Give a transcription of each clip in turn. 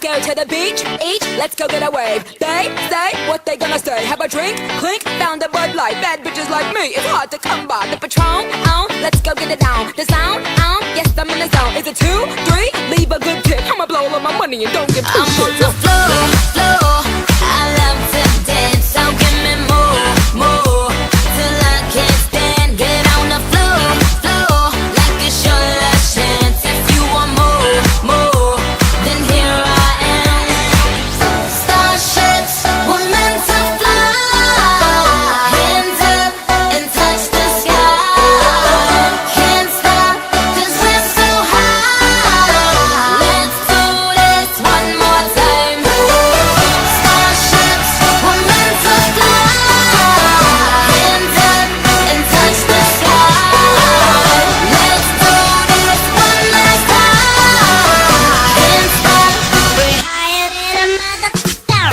go to the beach, each, let's go get a wave. They say what they gonna say. Have a drink, clink, found a Bud Light. Bad bitches like me, it's hard to come by. The Patron, let's go get it down. The sound, yes, I'm in the zone. Is it 2, 3? Leave a good tip. I'ma blow all of my money and don't give two shits. I'm on the floor, floor. I love to dance, so give me more, more. Till I can't stand, get on the floor, floor. Like it's your last chance. If you want more, more, then here I am. Starships were meant to fly. Hands up and touch the sky. Can't stop 'cause we're so high. Let's do this one more time. Starships were meant to fly. Hands up and touch the sky. Let's do this one last time. Can't stop. We're higher than a motherfucker.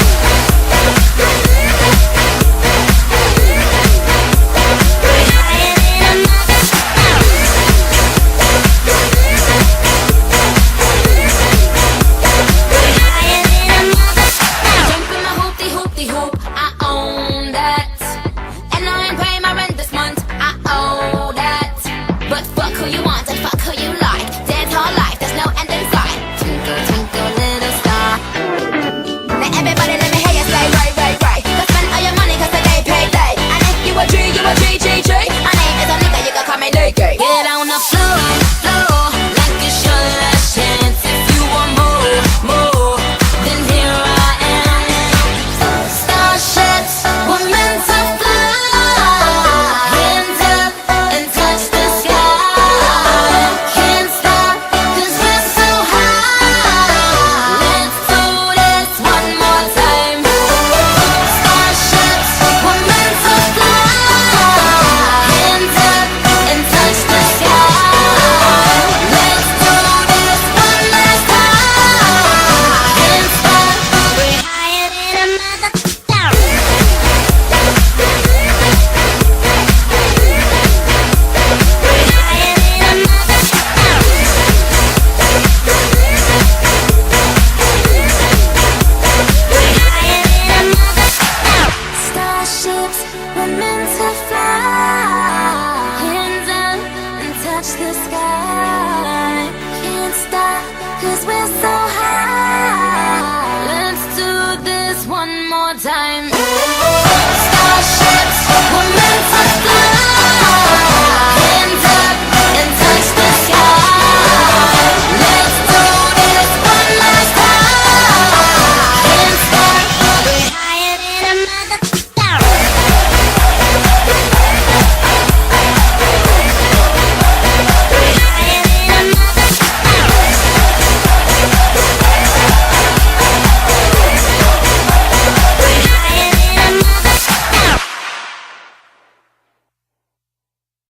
We're higher than a motherfucker. Jumping my hoopty hoopty hoop, I own that. And I ain't paying my rent this month, I owe that. But fuck who you want and fuck who you like. Dance all life, there's no end in sight. Twinkle, twinkle, little star. Now everybody let me hear you say right, right, right. Go spend all your money 'cause the day payday. And if you a G, you a G, G, G.